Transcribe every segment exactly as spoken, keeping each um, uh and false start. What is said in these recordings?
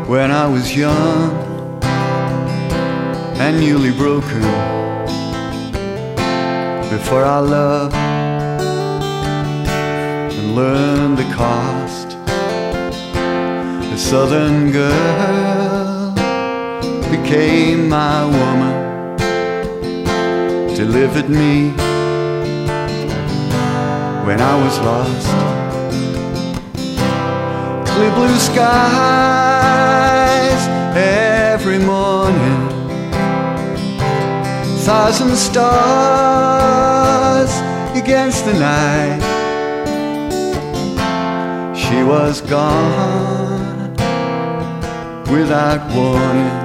when I was young and newly broken, before I loved and learned the cost. A southern girl became my woman, delivered me when I was lost. Clear blue skies every morning, thousand stars against the night. She was gone without warning,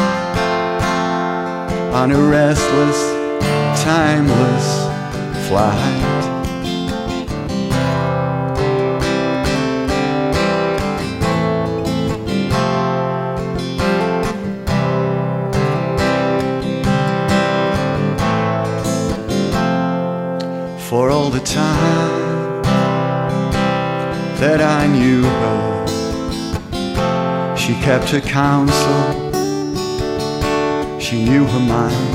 on a restless, timeless flight. For all the time that I knew her, she kept her counsel, she knew her mind.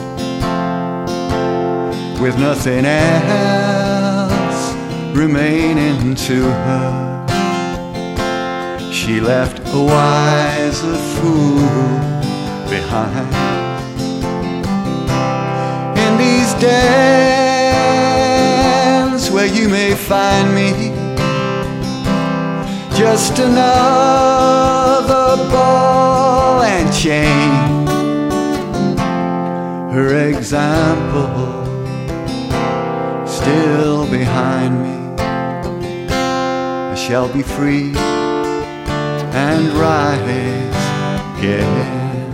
With nothing else remaining to her, she left a wiser fool behind. In these days where you may find me, just another ball and chain, her example still behind me. I shall be free and rise again.